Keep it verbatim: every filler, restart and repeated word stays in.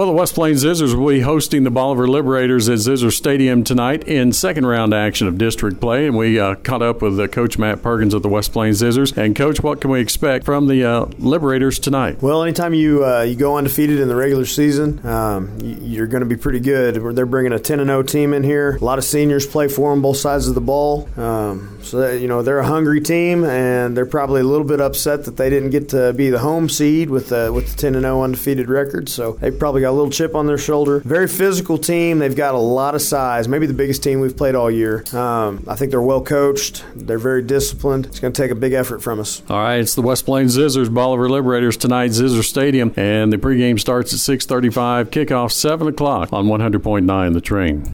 Well, the West Plains Zizzers will be hosting the Bolivar Liberators at Zizzer Stadium tonight in second round action of district play, and we uh, caught up with uh, Coach Matt Perkins of the West Plains Zizzers. And Coach, what can we expect from the uh, Liberators tonight? Well, anytime you uh, you go undefeated in the regular season, um, you're going to be pretty good. They're bringing a ten and oh team in here. A lot of seniors play for them, both sides of the ball. Um, so that, you know they're a hungry team, and they're probably a little bit upset that they didn't get to be the home seed with uh, with the ten and oh undefeated record. So they probably got a little chip on their shoulder. Very physical team. They've got a lot of size. Maybe the biggest team we've played all year. Um, I think they're well coached. They're very disciplined. It's going to take a big effort from us. All right, it's the West Plains Zizzers, Bolivar Liberators tonight, Zizzer Stadium, and the pregame starts at six thirty-five. Kickoff seven o'clock on one hundred point nine The Train.